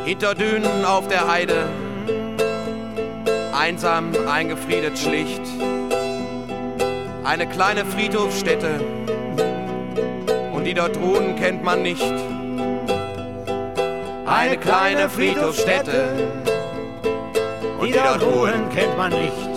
Hinter Dünen auf der Heide, einsam, eingefriedet, schlicht. Eine kleine Friedhofsstätte, und die dort ruhen kennt man nicht. Eine kleine Friedhofsstätte, und die dort ruhen kennt man nicht.